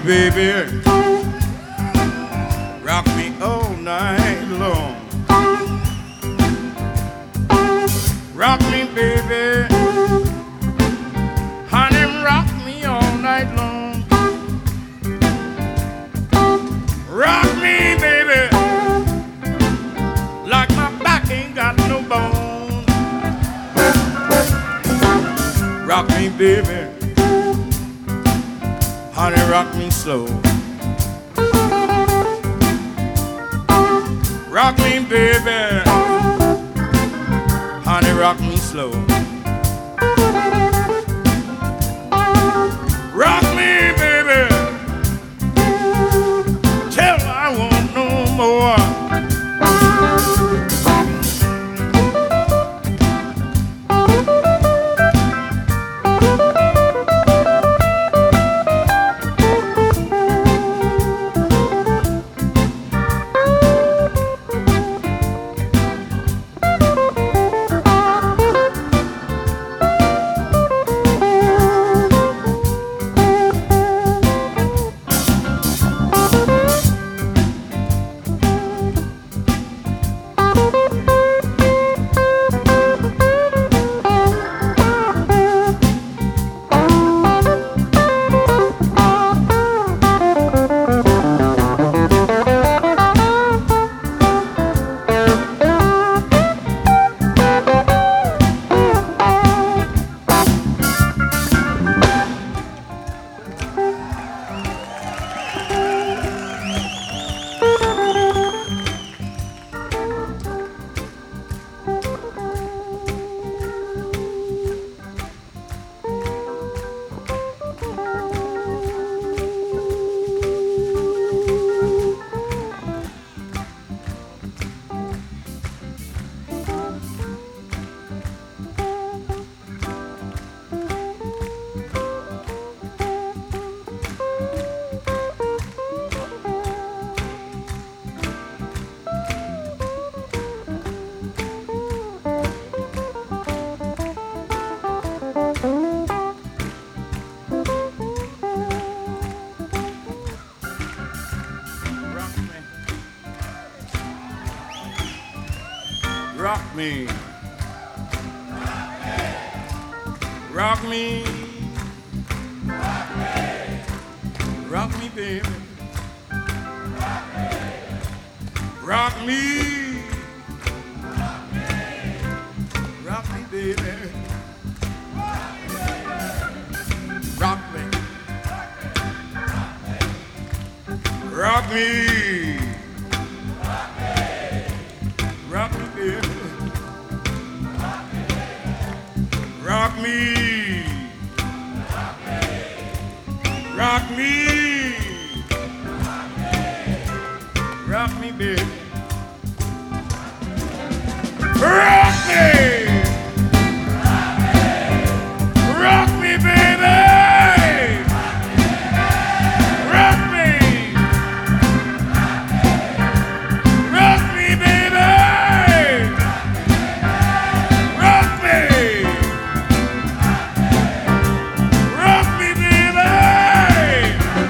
baby. Rock me all night long. Rock me, baby. Honey, rock me all night long. Rock me, baby, like my back ain't got no bone. Rock me, baby. Honey, rock me slow. Rock me, baby. Honey, rock me slow. Rock me, baby, till I want no more. Rock me. Rock me. Rock me, baby. Rock me. Rock me, baby. Rock me. Rock me. Rock me, baby. Rock me. Rock me. Rock me, baby. Rock me. Rock me, baby. Rock me. Rock me, baby. Rock me. Rock me, baby.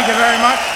Thank you very much.